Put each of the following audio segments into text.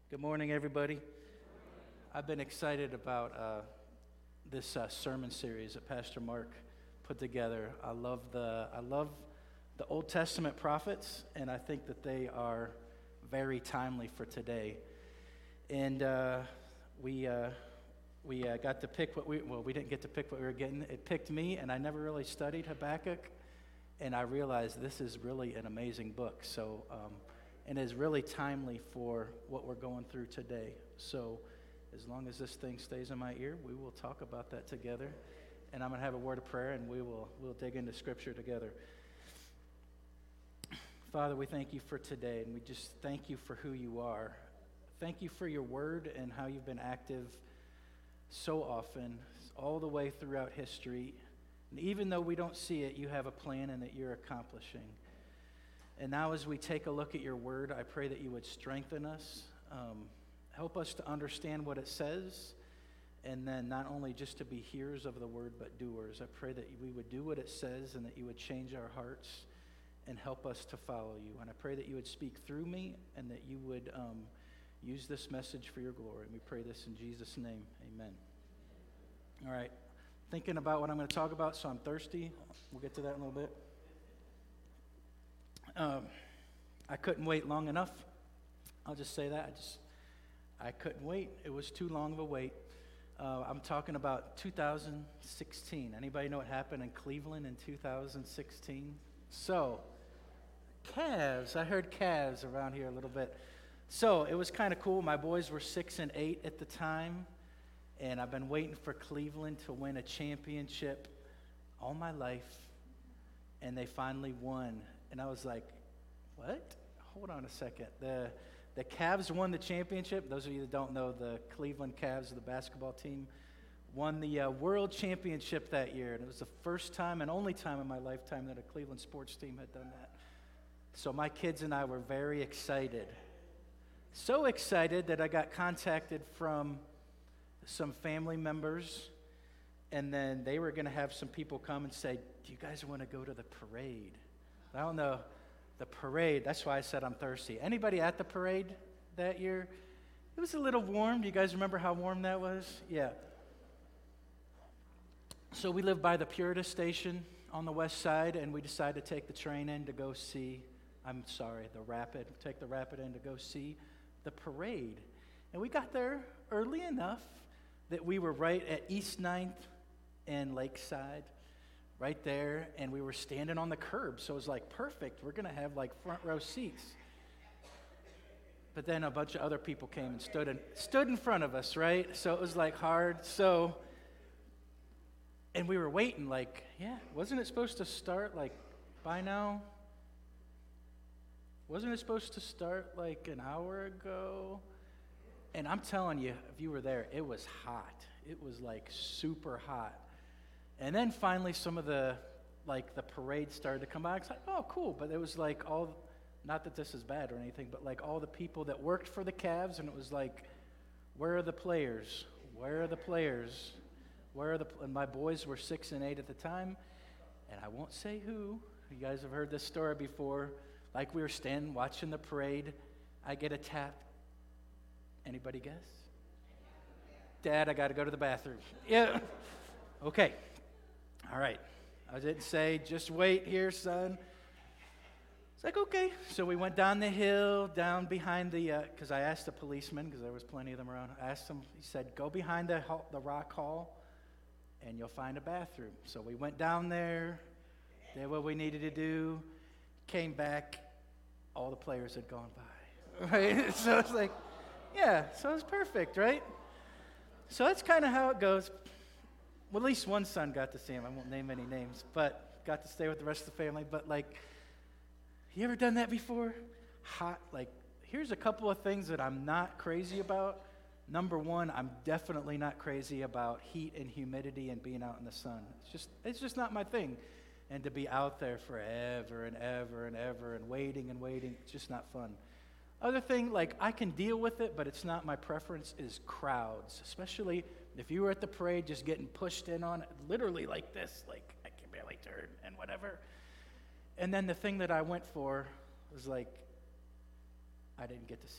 Good morning, everybody. I've been excited about this sermon series that Pastor Mark put together. I love the Old Testament prophets, and I think that they are very timely for today. And we got to pick we didn't get to pick what we were getting. It picked me, and I never really studied Habakkuk, and I realized this is really an amazing book. So. And is really timely for what we're going through today. So as long as this thing stays in my ear, we will talk about that together. And I'm going to have a word of prayer, and we'll dig into Scripture together. Father, we thank you for today, and we just thank you for who you are. Thank you for your word and how you've been active so often, all the way throughout history. And even though we don't see it, you have a plan and that you're accomplishing. And now as we take a look at your word, I pray that you would strengthen us, help us to understand what it says, and then not only just to be hearers of the word, but doers. I pray that we would do what it says and that you would change our hearts and help us to follow you. And I pray that you would speak through me and that you would use this message for your glory. And we pray this in Jesus' name. Amen. All right. Thinking about what I'm going to talk about, so I'm thirsty. We'll get to that in a little bit. I couldn't wait long enough. I'll just say that. I couldn't wait. It was too long of a wait. I'm talking about 2016. Anybody know what happened in Cleveland in 2016? So, Cavs. I heard Cavs around here a little bit. So, it was kind of cool. My boys were 6 and 8 at the time, and I've been waiting for Cleveland to win a championship all my life, and they finally won. And I was like, what? Hold on a second. The Cavs won the championship. Those of you that don't know, the Cleveland Cavs, the basketball team, won the world championship that year. And it was the first time and only time in my lifetime that a Cleveland sports team had done that. So my kids and I were very excited. So excited that I got contacted from some family members. And then they were going to have some people come and say, do you guys want to go to the parade? I don't know, the parade, that's why I said I'm thirsty. Anybody at the parade that year? It was a little warm. Do you guys remember how warm that was? Yeah. So we live by the Purita station on the west side, and we decided to take the train in to go see, the Rapid. Take the Rapid in to go see the parade. And we got there early enough that we were right at East 9th and Lakeside. Right there, and we were standing on the curb, so it was like perfect. We're going to have like front row seats. But then a bunch of other people came and stood in front of us, right? So it was like hard. And we were waiting, like, wasn't it supposed to start like by now? Wasn't it supposed to start like an hour ago? And I'm telling you, if you were there, it was hot. It was like super hot. And then finally some of the parade started to come by. It's like, oh, cool. But it was like not that this is bad or anything, but like all the people that worked for the Cavs, and it was like, where are the players? Where are the players? And my boys were 6 and 8 at the time, and I won't say who. You guys have heard this story before. Like we were standing watching the parade, I get a tap. Anybody guess? Dad, I got to go to the bathroom. Yeah. Okay. All right. I didn't say, just wait here, son. It's like, okay. So we went down the hill, down behind because I asked the policeman, because there was plenty of them around. I asked him, he said, go behind the rock hall, and you'll find a bathroom. So we went down there, did what we needed to do, came back, all the players had gone by. Right? So it's like, so it's perfect, right? So that's kind of how it goes. Well, at least one son got to see him. I won't name any names, but got to stay with the rest of the family. But, you ever done that before? Hot, here's a couple of things that I'm not crazy about. Number one, I'm definitely not crazy about heat and humidity and being out in the sun. It's just not my thing. And to be out there forever and ever and ever and waiting, it's just not fun. Other thing, I can deal with it, but it's not my preference, is crowds, especially if you were at the parade just getting pushed in on, literally like this, I can barely turn and whatever. And then the thing that I went for was I didn't get to see it.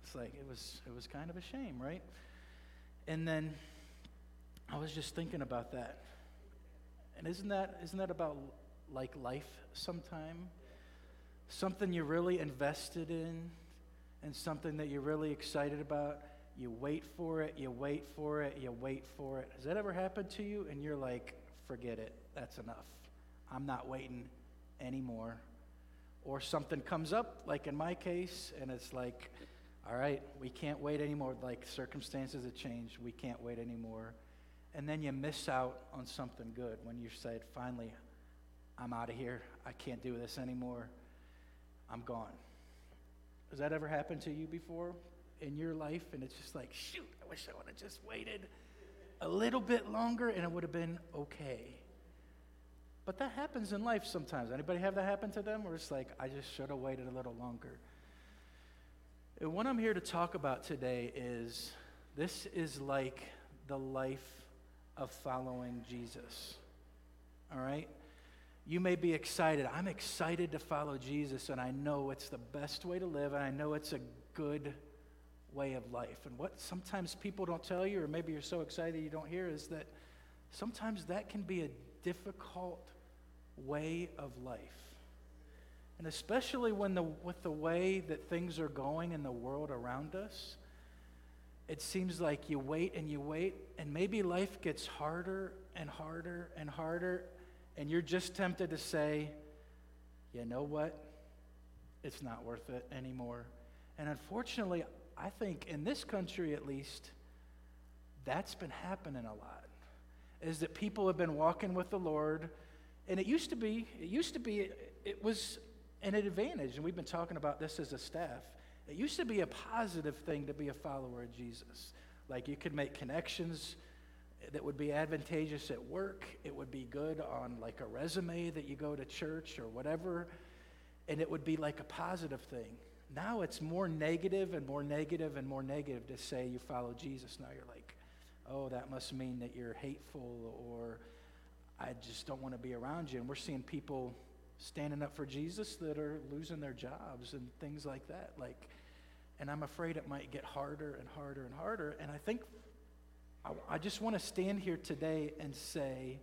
It's like it was kind of a shame, right? And then I was just thinking about that. And isn't that about like life sometime? Something you're really invested in and something that you're really excited about. You wait for it, you wait for it, you wait for it. Has that ever happened to you? And you're like, forget it, that's enough. I'm not waiting anymore. Or something comes up, like in my case, and it's like, all right, we can't wait anymore. Like circumstances have changed, we can't wait anymore. And then you miss out on something good when you said, finally, I'm out of here. I can't do this anymore. I'm gone. Has that ever happened to you before in your life? And it's just like, shoot, I wish I would have just waited a little bit longer and it would have been okay. But that happens in life sometimes. Anybody have that happen to them? Where it's like, I just should have waited a little longer. And what I'm here to talk about today is, this is like the life of following Jesus. All right? You may be excited. I'm excited to follow Jesus, and I know it's the best way to live, and I know it's a good way of life. And what sometimes people don't tell you, or maybe you're so excited you don't hear, is that sometimes that can be a difficult way of life. And especially with the way that things are going in the world around us, it seems like you wait, and maybe life gets harder and harder and harder, and you're just tempted to say, you know what? It's not worth it anymore. And unfortunately, I think in this country at least, that's been happening a lot. Is that people have been walking with the Lord, and it was an advantage, and we've been talking about this as a staff. It used to be a positive thing to be a follower of Jesus. Like you could make connections that would be advantageous at work. It would be good on like a resume that you go to church or whatever, and it would be like a positive thing. Now it's more negative and more negative and more negative to say you follow Jesus. Now you're like, oh, that must mean that you're hateful, or I just don't want to be around you. And we're seeing people standing up for Jesus that are losing their jobs and things like that. And I'm afraid it might get harder and harder and harder. And I think I just want to stand here today and say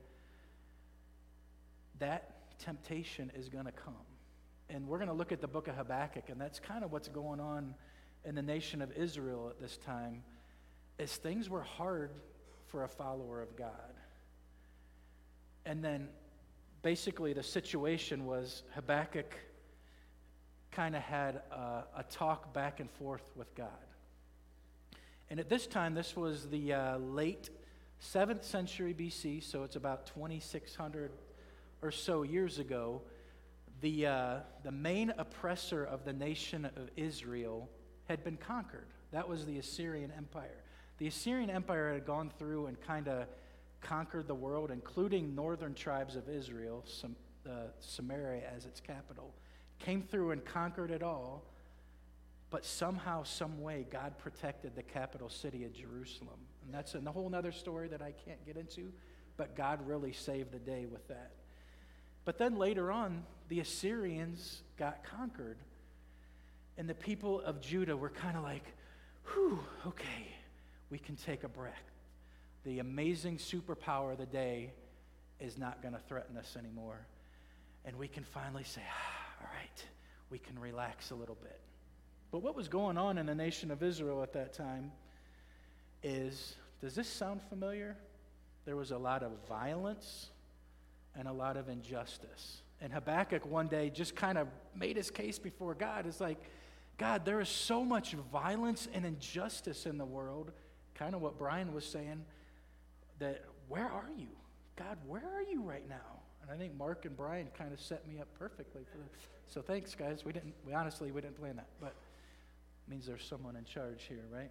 that temptation is going to come. And we're going to look at the book of Habakkuk, and that's kind of what's going on in the nation of Israel at this time, is things were hard for a follower of God. And then basically the situation was Habakkuk kind of had a talk back and forth with God. And at this time, this was the late 7th century BC, so it's about 2,600 or so years ago. The main oppressor of the nation of Israel had been conquered. That was the Assyrian Empire. The Assyrian Empire had gone through and kind of conquered the world, including northern tribes of Israel, Samaria as its capital. Came through and conquered it all, but somehow, some way, God protected the capital city of Jerusalem. And that's a whole other story that I can't get into, but God really saved the day with that. But then later on, the Assyrians got conquered, and the people of Judah were kind of like, whew, okay, we can take a breath. The amazing superpower of the day is not going to threaten us anymore. And we can finally say, all right, we can relax a little bit. But what was going on in the nation of Israel at that time is, does this sound familiar? There was a lot of violence and a lot of injustice. And Habakkuk one day just kind of made his case before God. It's like, God, there is so much violence and injustice in the world, kind of what Brian was saying, that where are you? God, where are you right now? And I think Mark and Brian kind of set me up perfectly for this. So thanks, guys. We didn't plan that, but it means there's someone in charge here, right?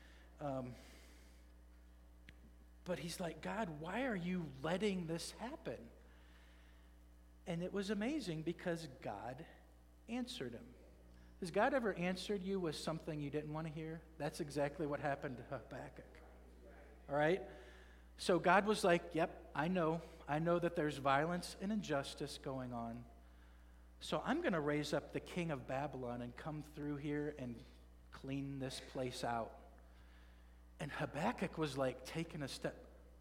But he's like, God, why are you letting this happen? And it was amazing because God answered him. Has God ever answered you with something you didn't want to hear? That's exactly what happened to Habakkuk. All right? So God was like, yep, I know that there's violence and injustice going on. So I'm going to raise up the king of Babylon and come through here and clean this place out. And Habakkuk was like taking a step.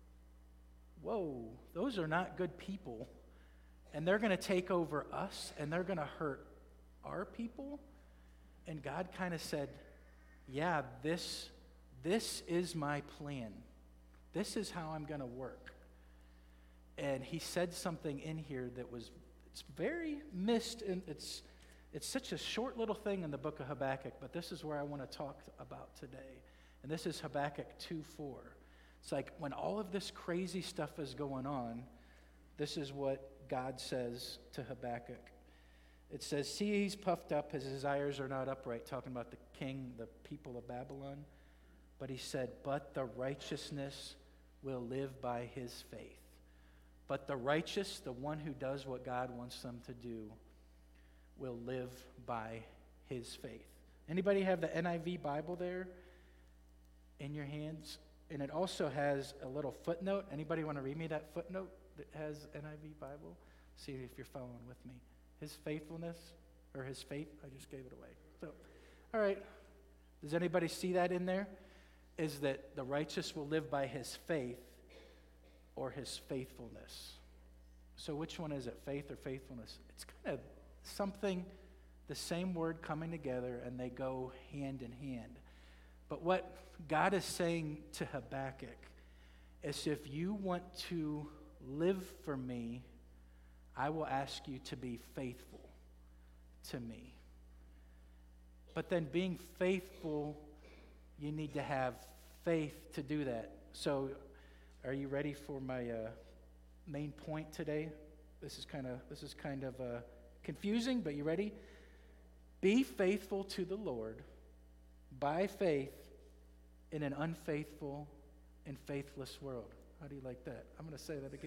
Whoa, those are not good people. And they're going to take over us, and they're going to hurt our people. And God kind of said, yeah, this is my plan. This is how I'm going to work. And he said something in here that it's very missed, and it's such a short little thing in the book of Habakkuk, but this is where I want to talk about today. And this is Habakkuk 2:4. It's like when all of this crazy stuff is going on, this is what God says to Habakkuk. It says, see, he's puffed up, his desires are not upright, talking about the king, the people of Babylon. But he said, but the righteousness will live by his faith. But the righteous, the one who does what God wants them to do, will live by his faith. Anybody have the NIV Bible there in your hands? And it also has a little footnote. Anybody want to read me that footnote that has NIV Bible? See if you're following with me. His faithfulness, or his faith, I just gave it away. So, all right. Does anybody see that in there? Is that the righteous will live by his faith or his faithfulness? So which one is it, faith or faithfulness? It's kind of something, the same word coming together, and they go hand in hand. But what God is saying to Habakkuk is, if you want to live for me, I will ask you to be faithful to me. But then being faithful, you need to have faith to do that. So are you ready for my main point today? This is kind of confusing, but you ready? Be faithful to the Lord by faith in an unfaithful and faithless world. How do you like that? I'm going to say that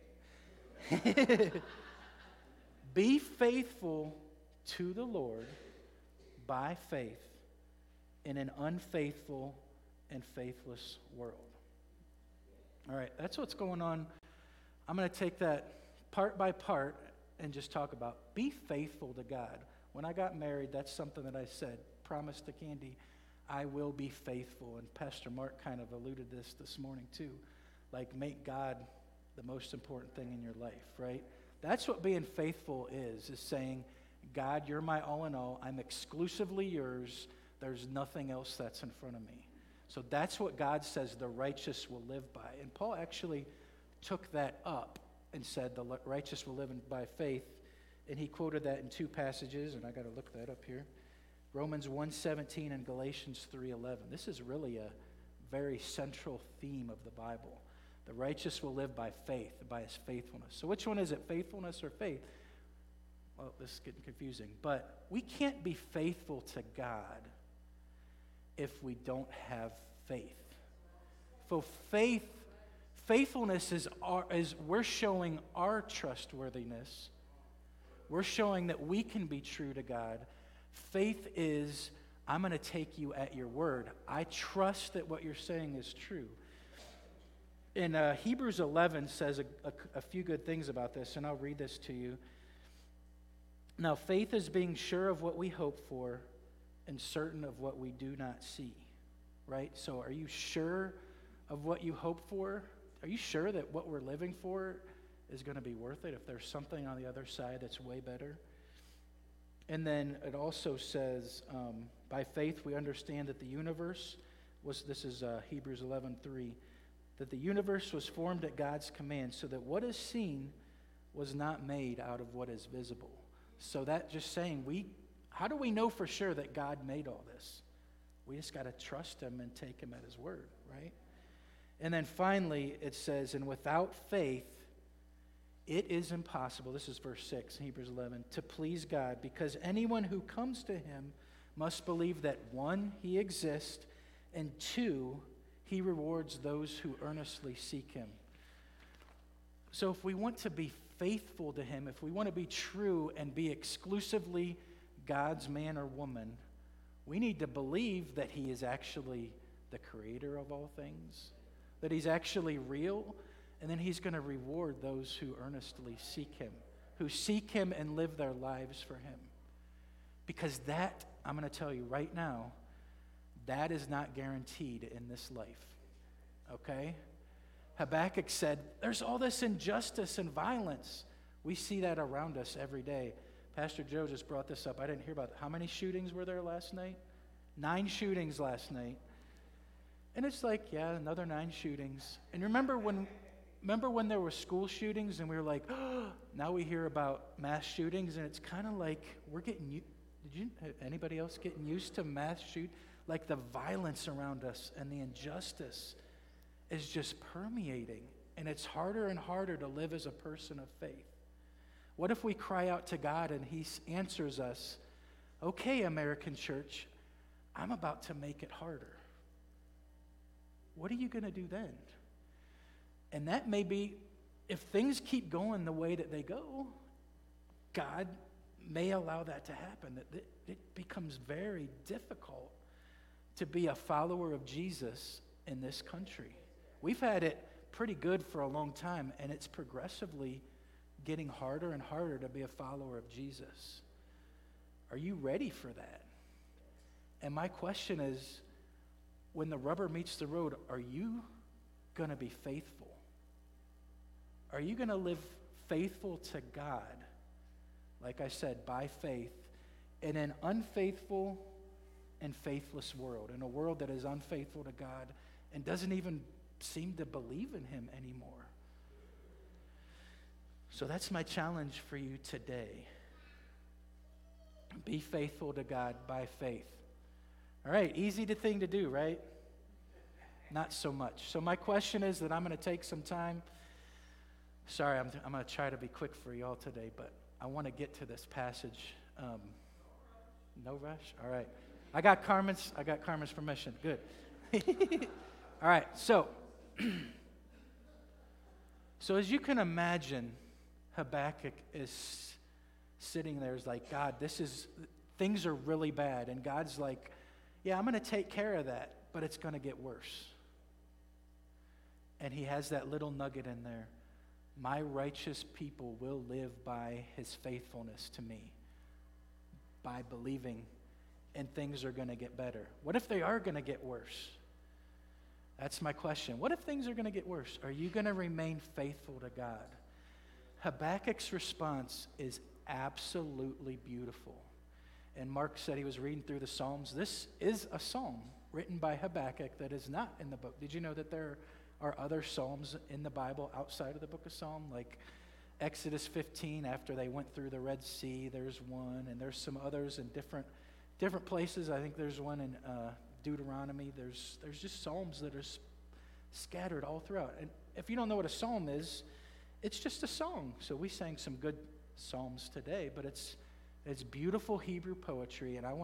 again. Be faithful to the Lord by faith in an unfaithful and faithless world. All right, that's what's going on. I'm going to take that part by part and just talk about be faithful to God. When I got married, that's something that I said, promised to Candy, I will be faithful. And Pastor Mark kind of alluded this morning too. Like, make God the most important thing in your life, right? That's what being faithful is saying, God, you're my all in all. I'm exclusively yours. There's nothing else that's in front of me. So that's what God says the righteous will live by. And Paul actually took that up and said the righteous will live by faith. And he quoted that in two passages, and I got to look that up here. Romans 1:17 and Galatians 3:11. This is really a very central theme of the Bible. The righteous will live by faith, by his faithfulness. So which one is it, faithfulness or faith? Well, this is getting confusing. But we can't be faithful to God if we don't have faith. So faithfulness is we're showing our trustworthiness. We're showing that we can be true to God. Faith is, I'm going to take you at your word. I trust that what you're saying is true. In Hebrews 11 says a few good things about this, and I'll read this to you. Now, faith is being sure of what we hope for and certain of what we do not see, right? So are you sure of what you hope for? Are you sure that what we're living for is going to be worth it if there's something on the other side that's way better? And then it also says, by faith we understand that the universe was, this is Hebrews 11:3, that the universe was formed at God's command, so that what is seen was not made out of what is visible. So that just saying, how do we know for sure that God made all this? We just got to trust him and take him at his word, right? And then finally it says, and without faith, it is impossible, this is verse 6 in Hebrews 11, to please God, because anyone who comes to him must believe that, one, he exists, and two, he rewards those who earnestly seek him. So if we want to be faithful to him, if we want to be true and be exclusively God's man or woman, we need to believe that he is actually the creator of all things, that he's actually real, and then he's going to reward those who earnestly seek him, who seek him and live their lives for him. Because that, I'm going to tell you right now, That is not guaranteed in this life, okay? Habakkuk said, there's all this injustice and violence. We see that around us every day. Pastor Joe just brought this up. I didn't hear about it. How many shootings were there last night? 9 shootings last night. And it's like, yeah, another 9 shootings. And remember when there were school shootings and we were like, oh, now we hear about mass shootings, and it's kind of like we're getting anybody else getting used to mass shoot? Like the violence around us and the injustice is just permeating, and it's harder and harder to live as a person of faith. What if we cry out to God and He answers us, okay, American church, I'm about to make it harder. What are you going to do then? And that may be, if things keep going the way that they go, God may allow that to happen. That it becomes very difficult to be a follower of Jesus in this country. We've had it pretty good for a long time, and it's progressively getting harder and harder to be a follower of Jesus. Are you ready for that? And my question is, when the rubber meets the road, are you going to be faithful? Are you going to live faithful to God, like I said, by faith, in an unfaithful and faithless world, in a world that is unfaithful to God and doesn't even seem to believe in Him anymore? So that's my challenge for you today. Be faithful to God by faith. All right, easy thing to do, right? Not so much. So my question is that I'm going to take some time. Sorry, I'm going to try to be quick for you all today, but I want to get to this passage. No rush? All right. I got Carmen's permission. Good. All right, so as you can imagine, Habakkuk is sitting there, is like, God, things are really bad. And God's like, yeah, I'm going to take care of that, but it's going to get worse. And he has that little nugget in there. My righteous people will live by his faithfulness to me, by believing, and things are going to get better. What if they are going to get worse? That's my question. What if things are going to get worse? Are you going to remain faithful to God? Habakkuk's response is absolutely beautiful. And Mark said he was reading through the Psalms. This is a psalm written by Habakkuk that is not in the book. Did you know that there are other psalms in the Bible outside of the book of Psalm? Like Exodus 15, after they went through the Red Sea, there's one, and there's some others in different places. I think there's one in Deuteronomy. There's just psalms that are scattered all throughout. And if you don't know what a psalm is, it's just a song. So we sang some good psalms today, but it's beautiful Hebrew poetry, and I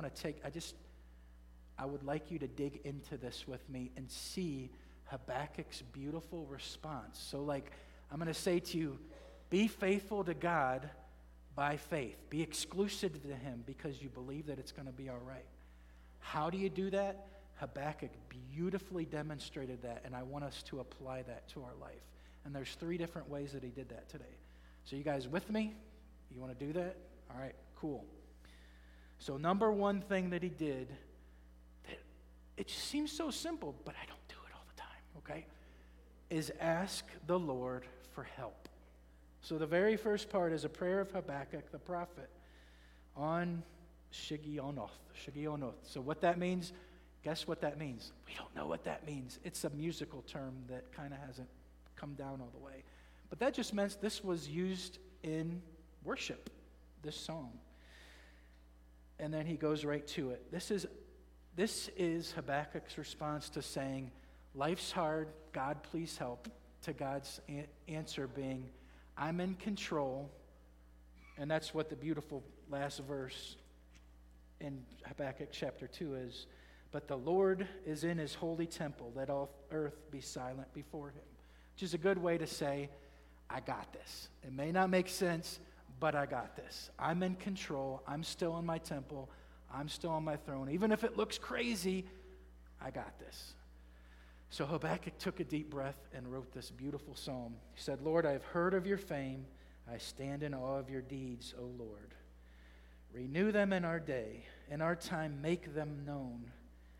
would like you to dig into this with me and see Habakkuk's beautiful response. So I'm going to say to you, be faithful to God by faith. Be exclusive to him because you believe that it's going to be all right. How do you do that? Habakkuk beautifully demonstrated that, and I want us to apply that to our life. And there's 3 different ways that he did that today. So you guys with me? You want to do that? All right, cool. So number 1 thing that he did, that it just seems so simple, but I don't do it all the time, okay, is ask the Lord for help. So the very first part is a prayer of Habakkuk the prophet on Shigionoth. So what that means, guess what that means? We don't know what that means. It's a musical term that kind of hasn't come down all the way. But that just meant this was used in worship, this song. And then he goes right to it. This is Habakkuk's response to saying, life's hard, God please help, to God's answer being, I'm in control. And that's what the beautiful last verse in Habakkuk chapter 2 is. But the Lord is in his holy temple. Let all earth be silent before him. Which is a good way to say, I got this. It may not make sense, but I got this. I'm in control. I'm still in my temple. I'm still on my throne. Even if it looks crazy, I got this. So Habakkuk took a deep breath and wrote this beautiful psalm. He said, Lord, I have heard of your fame. I stand in awe of your deeds, O Lord. Renew them in our day. In our time, make them known.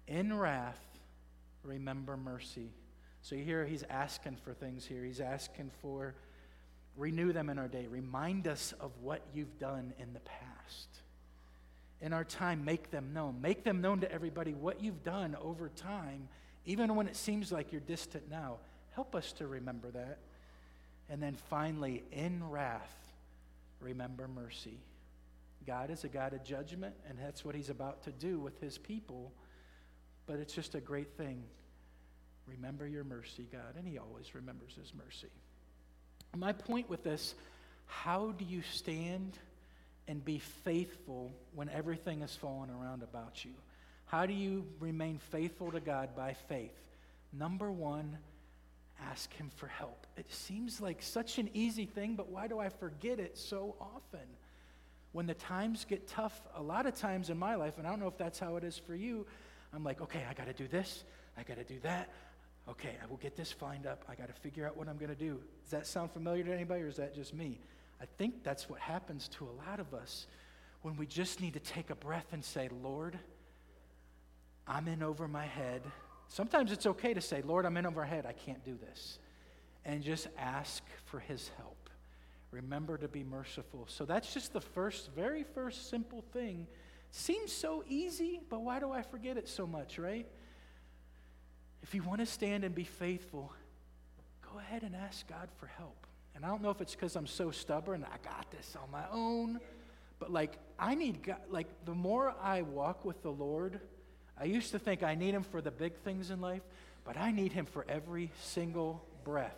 In wrath, remember mercy. So you hear he's asking for things here. He's asking for, renew them in our day. Remind us of what you've done in the past. In our time, make them known. Make them known to everybody what you've done over time, even when it seems like you're distant now. Help us to remember that. And then finally, in wrath, remember mercy. God is a God of judgment, and that's what he's about to do with his people. But it's just a great thing. Remember your mercy, God, and he always remembers his mercy. My point with this, how do you stand and be faithful when everything is falling around about you? How do you remain faithful to God by faith? Number one, ask him for help. It seems like such an easy thing, but why do I forget it so often? When the times get tough, a lot of times in my life, and I don't know if that's how it is for you, I'm like, okay, I got to do this, I got to do that. Okay, I will get this lined up. I got to figure out what I'm going to do. Does that sound familiar to anybody, or is that just me? I think that's what happens to a lot of us when we just need to take a breath and say, Lord, I'm in over my head. Sometimes it's okay to say, Lord, I'm in over my head. I can't do this. And just ask for his help. Remember to be merciful. So that's just the very first simple thing. Seems so easy, but why do I forget it so much, right? If you want to stand and be faithful, go ahead and ask God for help. And I don't know if it's because I'm so stubborn, I got this on my own, but I need God. The more I walk with the Lord, I used to think I need him for the big things in life, but I need him for every single breath.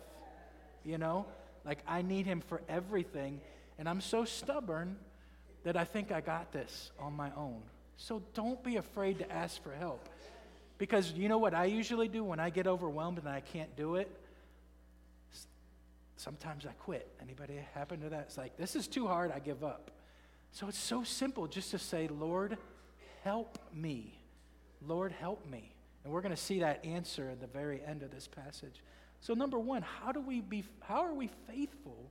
I need him for everything, and I'm so stubborn that I think I got this on my own. So don't be afraid to ask for help. Because you know what I usually do when I get overwhelmed and I can't do it? Sometimes I quit. Anybody happen to that? It's like, this is too hard, I give up. So it's so simple just to say, Lord, help me. Lord, help me. And we're going to see that answer at the very end of this passage. So number one, how are we faithful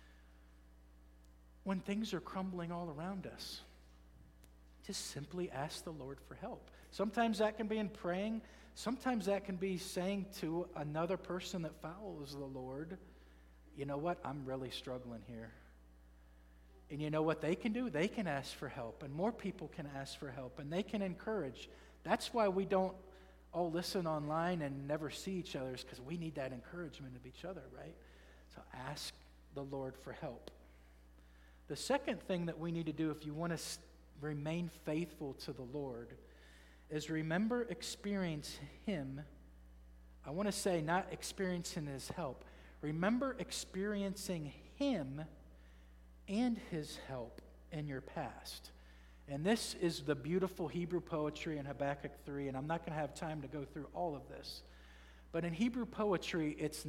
when things are crumbling all around us? Just simply ask the Lord for help. Sometimes that can be in praying. Sometimes that can be saying to another person that follows the Lord, you know what, I'm really struggling here. And you know what they can do? They can ask for help, and more people can ask for help, and they can encourage. That's why we don't all listen online and never see each other, is because we need that encouragement of each other, right? So ask the Lord for help. The second thing that we need to do if you want to remain faithful to the Lord is remember experience him. I want to say not experiencing his help. Remember experiencing him and his help in your past. And this is the beautiful Hebrew poetry in Habakkuk 3, and I'm not going to have time to go through all of this. But in Hebrew poetry, it's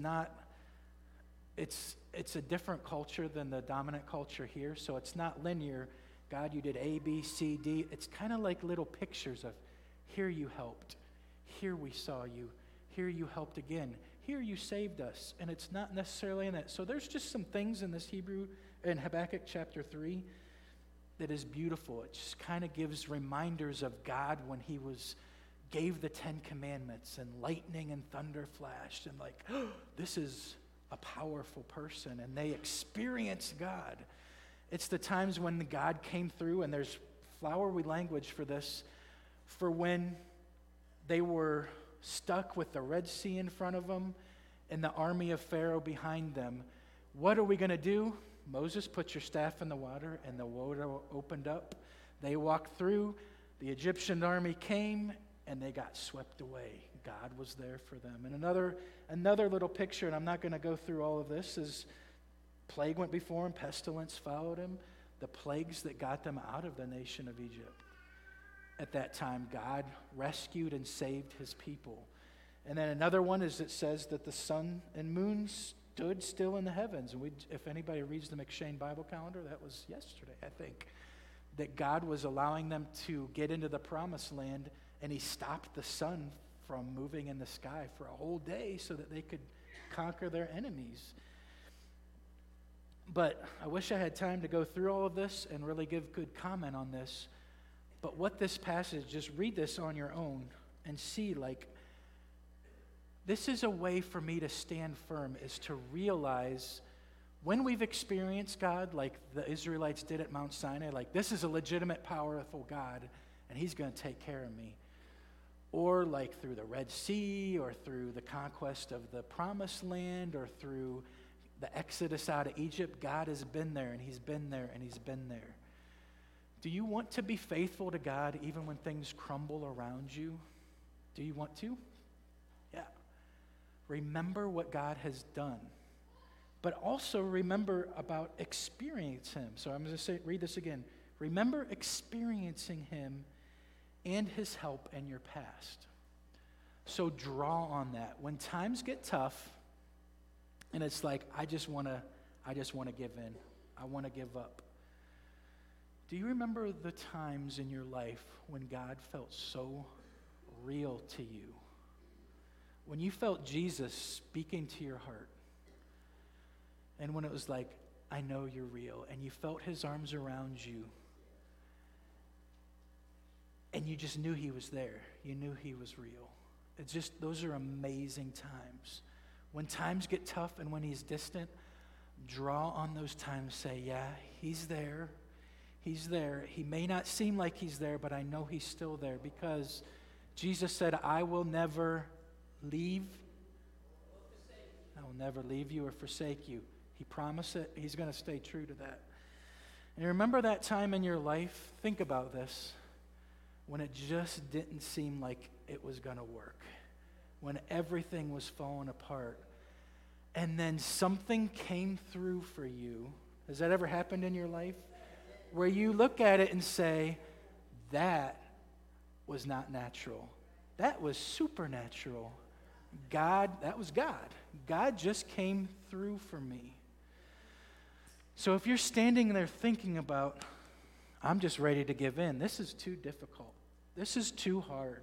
a different culture than the dominant culture here, so it's not linear. God, you did A, B, C, D. It's kind of like little pictures of here you helped, here we saw you, here you helped again, here you saved us. And it's not necessarily in that. So there's just some things in this Hebrew, in Habakkuk chapter 3, that is beautiful. It just kind of gives reminders of God when he gave the 10 Commandments, and lightning and thunder flashed, and this is a powerful person, and they experienced God. It's the times when God came through, and there's flowery language for this, for when they were stuck with the Red Sea in front of them and the army of Pharaoh behind them. What are we going to do? Moses, put your staff in the water, and the water opened up. They walked through. The Egyptian army came, and they got swept away. God was there for them. And another little picture, and I'm not going to go through all of this, is plague went before him, pestilence followed him, the plagues that got them out of the nation of Egypt. At that time, God rescued and saved his people. And then another one is it says that the sun and moon stood still in the heavens. And if anybody reads the McShane Bible calendar, that was yesterday, I think, that God was allowing them to get into the promised land, and he stopped the sun from moving in the sky for a whole day so that they could conquer their enemies. But I wish I had time to go through all of this and really give good comment on this. But what this passage, just read this on your own. and see, like, this is a way for me to stand firm, is to realize when we've experienced God, like the Israelites did at Mount Sinai, like, this is a legitimate, powerful God, and he's going to take care of me. Or like through the Red Sea, or through the conquest of the Promised Land, or through the Exodus out of Egypt, God has been there, and he's been there, and he's been there. Do you want to be faithful to God even when things crumble around you? Do you want to? Yeah. Remember what God has done. But also remember about experience him. So I'm going to read this again. Remember experiencing him and his help in your past. So draw on that. When times get tough, and it's like, I just want to give in. I want to give up. Do you remember the times in your life when God felt so real to you? When you felt Jesus speaking to your heart, and when it was like, I know you're real, and you felt his arms around you, and you just knew he was there. You knew he was real. It's just, those are amazing times. When times get tough and when he's distant, draw on those times. Say, yeah, he's there. He's there. He may not seem like he's there, but I know he's still there, because Jesus said, I will never leave. I will never leave you or forsake you. He promised it. He's going to stay true to that. And remember that time in your life, think about this, when it just didn't seem like it was going to work, when everything was falling apart, and then something came through for you. Has that ever happened in your life? Where you look at it and say, that was not natural. That was supernatural. God, that was God. God just came through for me. So if you're standing there thinking about, I'm just ready to give in, this is too difficult, this is too hard,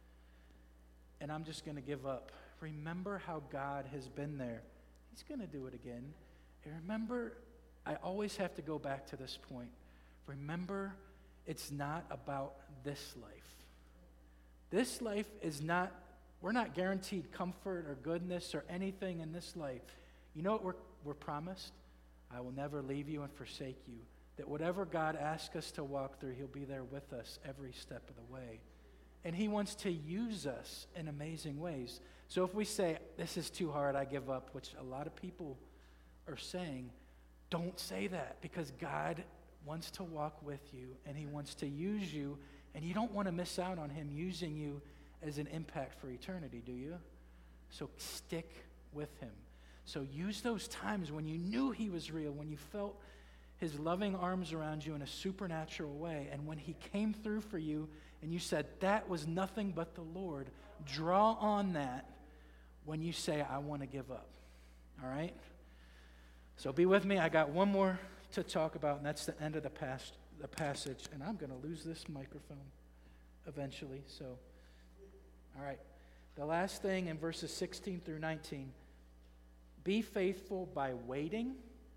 and I'm just going to give up. Remember how God has been there. He's going to do it again. And remember, I always have to go back to this point. Remember, it's not about this life. This life is not, we're not guaranteed comfort or goodness or anything in this life. You know what we're promised? I will never leave you and forsake you. That whatever God asks us to walk through, he'll be there with us every step of the way. And he wants to use us in amazing ways. So if we say, this is too hard, I give up, which a lot of people are saying, don't say that, because God wants to walk with you, and he wants to use you, and you don't want to miss out on him using you as an impact for eternity, do you? So stick with him. So use those times when you knew he was real, when you felt his loving arms around you in a supernatural way, and when he came through for you and you said, that was nothing but the Lord, draw on that when you say, I want to give up. All right? So be with me. I got one more to talk about, and that's the end of the passage, and I'm going to lose this microphone eventually. So, all right. The last thing in verses 16 through 19, be faithful by waiting,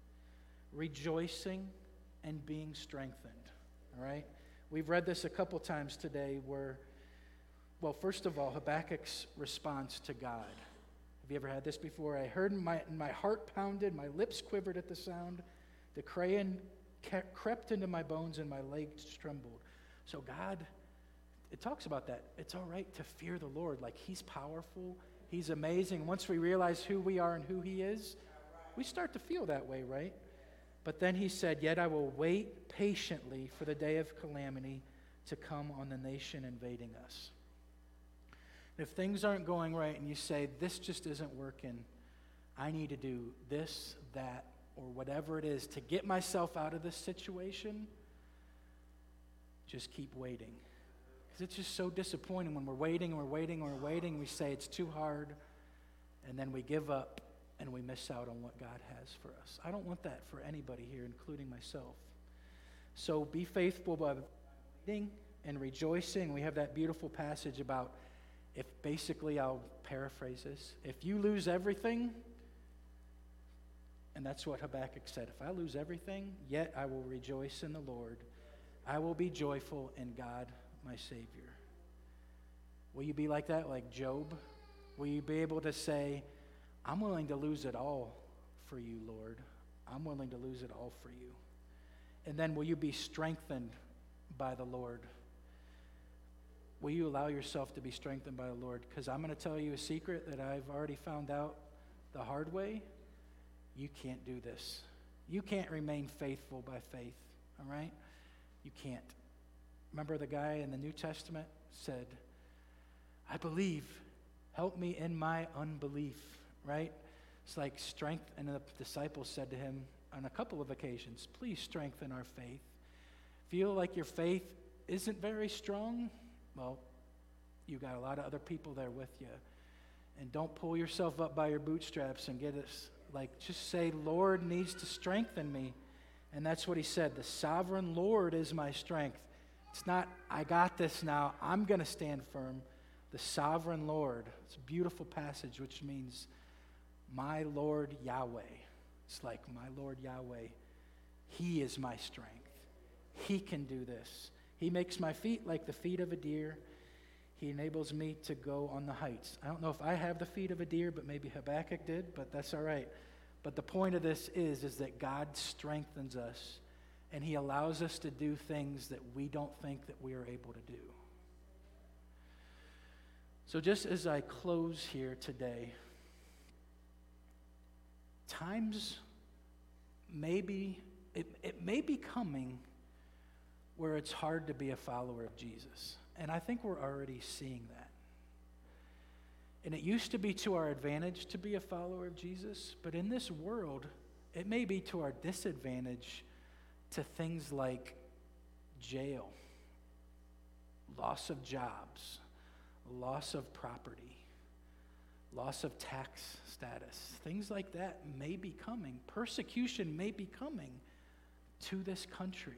rejoicing, and being strengthened. All right? We've read this a couple times today where, well, first of all, Habakkuk's response to God. Have you ever had this before? I heard my heart pounded, my lips quivered at the sound. The crayon crept into my bones and my legs trembled. So God, it talks about that. It's all right to fear the Lord. Like, he's powerful. He's amazing. Once we realize who we are and who he is, we start to feel that way, right? But then he said, yet I will wait patiently for the day of calamity to come on the nation invading us. If things aren't going right and you say, this just isn't working, I need to do this, that, or whatever it is to get myself out of this situation, just keep waiting. Because it's just so disappointing when we're waiting and we're waiting and we're waiting, we say it's too hard, and then we give up and we miss out on what God has for us. I don't want that for anybody here, including myself. So be faithful by waiting and rejoicing. We have that beautiful passage about, if basically I'll paraphrase this, if you lose everything, and that's what Habakkuk said, if I lose everything, yet I will rejoice in the Lord. I will be joyful in God, my Savior. Will you be like that, like Job? Will you be able to say, I'm willing to lose it all for you, Lord. I'm willing to lose it all for you. And then will you be strengthened by the Lord? Will you allow yourself to be strengthened by the Lord? Because I'm going to tell you a secret that I've already found out the hard way. You can't do this. You can't remain faithful by faith, all right? You can't. Remember the guy in the New Testament said, I believe, help me in my unbelief, right? It's like strength, and the disciples said to him on a couple of occasions, please strengthen our faith. Feel like your faith isn't very strong? Well, you got a lot of other people there with you. And don't pull yourself up by your bootstraps and get us, like, just say, Lord needs to strengthen me. And that's what he said. The sovereign Lord is my strength. It's not, I got this now, I'm going to stand firm. The sovereign Lord. It's a beautiful passage, which means my Lord Yahweh. It's like my Lord Yahweh. He is my strength. He can do this. He makes my feet like the feet of a deer. He enables me to go on the heights. I don't know if I have the feet of a deer, but maybe Habakkuk did, but that's all right. But the point of this is that God strengthens us, and he allows us to do things that we don't think that we are able to do. So just as I close here today, times maybe, it may be coming where it's hard to be a follower of Jesus. And I think we're already seeing that. And it used to be to our advantage to be a follower of Jesus, but in this world, it may be to our disadvantage to things like jail, loss of jobs, loss of property, loss of tax status. Things like that may be coming. Persecution may be coming to this country.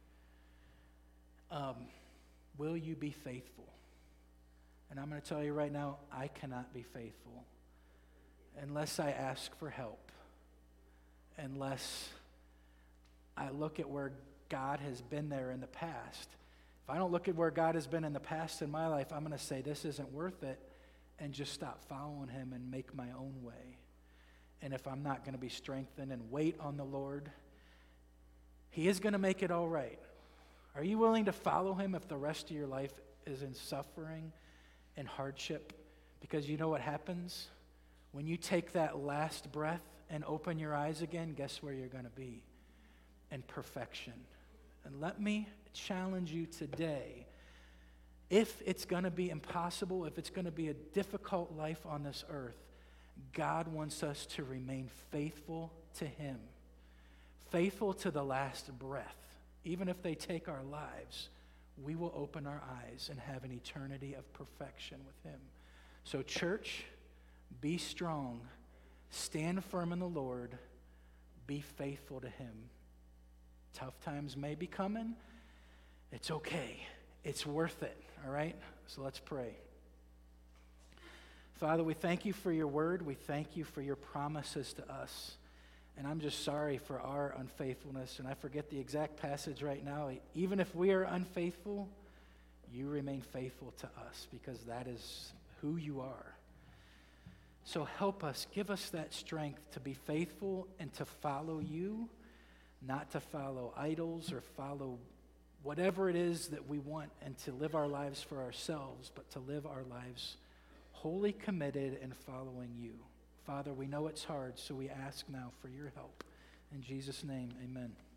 Will you be faithful? And I'm going to tell you right now, I cannot be faithful unless I ask for help, unless I look at where God has been there in the past. If I don't look at where God has been in the past in my life, I'm going to say this isn't worth it and just stop following him and make my own way. And if I'm not going to be strengthened and wait on the Lord, he is going to make it all right. Are you willing to follow him if the rest of your life is in suffering and hardship? Because you know what happens? When you take that last breath and open your eyes again, guess where you're going to be? In perfection. And let me challenge you today. If it's going to be impossible, if it's going to be a difficult life on this earth, God wants us to remain faithful to him. Faithful to the last breath. Even if they take our lives, we will open our eyes and have an eternity of perfection with him. So church, be strong, stand firm in the Lord, be faithful to him. Tough times may be coming. It's okay. It's worth it, all right? So let's pray. Father, we thank you for your word. We thank you for your promises to us. And I'm just sorry for our unfaithfulness, and I forget the exact passage right now. Even if we are unfaithful, you remain faithful to us because that is who you are. So help us, give us that strength to be faithful and to follow you, not to follow idols or follow whatever it is that we want and to live our lives for ourselves, but to live our lives wholly committed and following you. Father, we know it's hard, so we ask now for your help. In Jesus' name, amen.